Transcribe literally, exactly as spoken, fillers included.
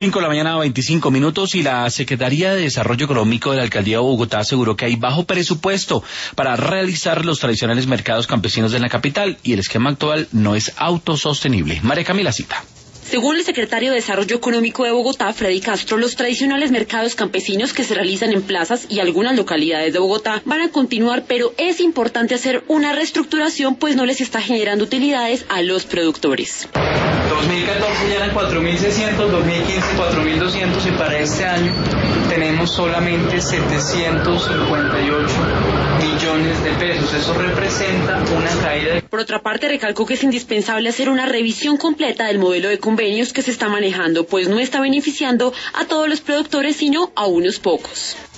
cinco de la mañana, veinticinco minutos, y la Secretaría de Desarrollo Económico de la Alcaldía de Bogotá aseguró que hay bajo presupuesto para realizar los tradicionales mercados campesinos de la capital y el esquema actual no es autosostenible. María Camila Cita. Según el secretario de Desarrollo Económico de Bogotá, Freddy Castro, los tradicionales mercados campesinos que se realizan en plazas y algunas localidades de Bogotá van a continuar, pero es importante hacer una reestructuración, pues no les está generando utilidades a los productores. dos mil catorce ya eran cuatro mil seiscientos, dos mil quince cuatro mil doscientos y para este año tenemos solamente setecientos cincuenta y ocho millones de pesos. Eso representa una caída de... Por otra parte, recalcó que es indispensable hacer una revisión completa del modelo de convenios que se está manejando, pues no está beneficiando a todos los productores, sino a unos pocos.